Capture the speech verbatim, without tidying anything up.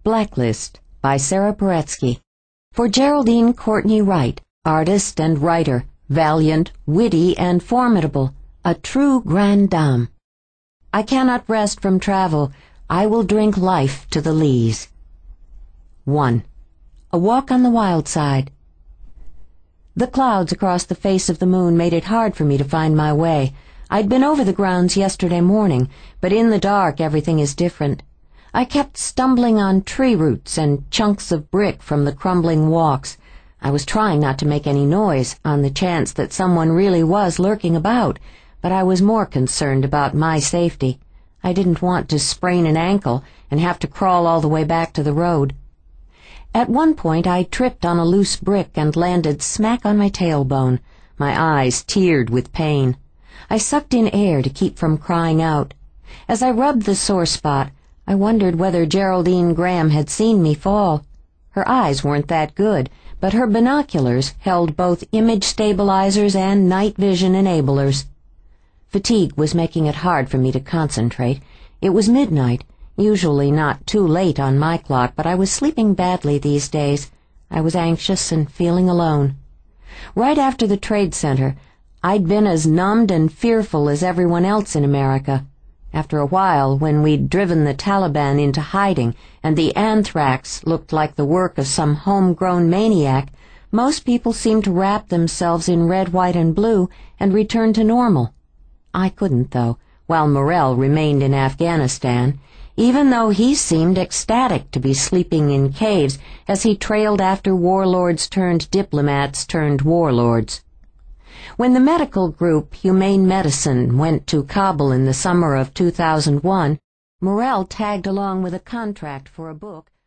Blacklist by Sarah Paretsky. For Geraldine Courtney Wright, artist and writer, valiant, witty, and formidable, a true grande dame. I cannot rest from travel. I will drink life to the lees. one. A walk on the wild side. The clouds across the face of the moon made it hard for me to find my way. I'd been over the grounds yesterday morning, but in the dark everything is different. I kept stumbling on tree roots and chunks of brick from the crumbling walks. I was trying not to make any noise on the chance that someone really was lurking about, but I was more concerned about my safety. I didn't want to sprain an ankle and have to crawl all the way back to the road. At one point I tripped on a loose brick and landed smack on my tailbone. My eyes teared with pain. I sucked in air to keep from crying out. As I rubbed the sore spot, I wondered whether Geraldine Graham had seen me fall. Her eyes weren't that good, but her binoculars held both image stabilizers and night vision enablers. Fatigue was making it hard for me to concentrate. It was midnight, usually not too late on my clock, but I was sleeping badly these days. I was anxious and feeling alone. Right after the Trade Center, I'd been as numbed and fearful as everyone else in America. After a while, when we'd driven the Taliban into hiding and the anthrax looked like the work of some homegrown maniac, most people seemed to wrap themselves in red, white, and blue and return to normal. I couldn't, though, while Morell remained in Afghanistan, even though he seemed ecstatic to be sleeping in caves as he trailed after warlords turned diplomats turned warlords. When the medical group Humane Medicine went to Kabul in the summer of two thousand one, Morell tagged along with a contract for a book